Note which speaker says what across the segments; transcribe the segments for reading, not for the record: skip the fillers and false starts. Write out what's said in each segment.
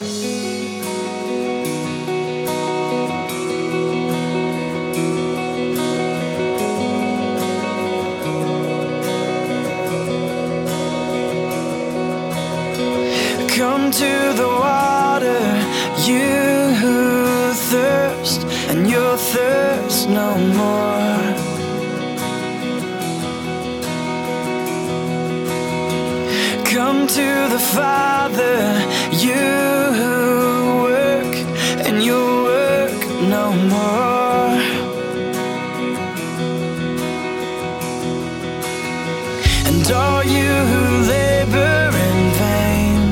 Speaker 1: Come to the water, you who thirst, and you'll thirst no more. Come to the Father, you who work, and you'll work no more. And all you who labor in vain,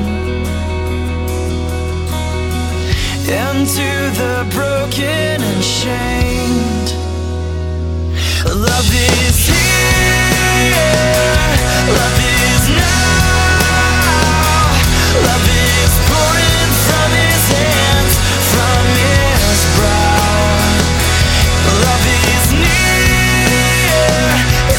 Speaker 1: and to the broken and shamed, love is here, love is now, love is pouring from his hands, from his brow. Love is near, it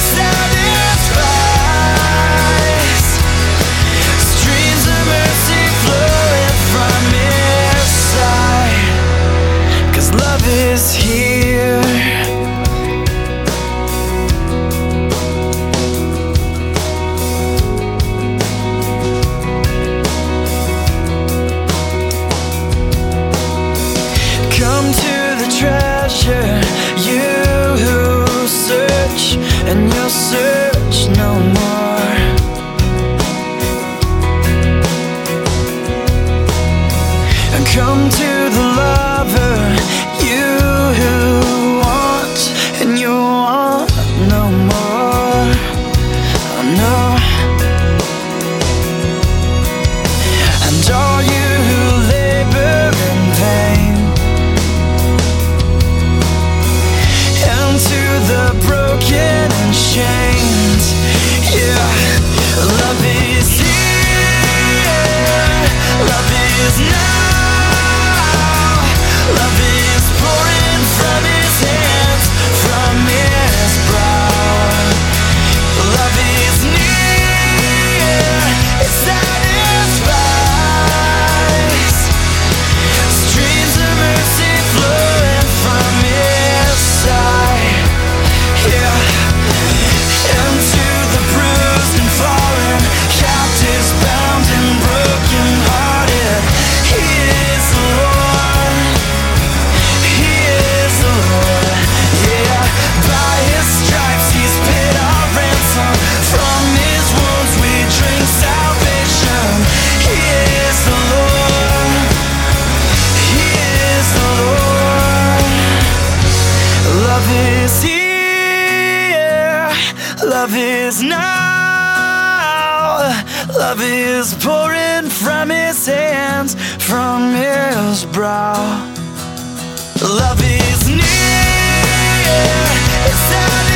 Speaker 1: satisfies, streams of mercy flowing from his side, 'cause love is here. Come to the treasure, you who search, and you'll search no more. And come to the lover, you who want, and you want no more. Oh no. And all you who labor in vain, and to the broken and shamed, yeah, love is here, love is now, love is pouring from his hands, from his brow. Love is near, it satisfies, streams of mercy flowing from his side, yeah. And to the bruised and fallen, captives bound and broken hearted, he is the Lord, he is the Lord, yeah. By his stripes he's paid our ransom, from his wounds we drink salvation. He is the Lord, he is the Lord. Love is here, love is now, love is pouring from his hands, from his brow. Love is near, it's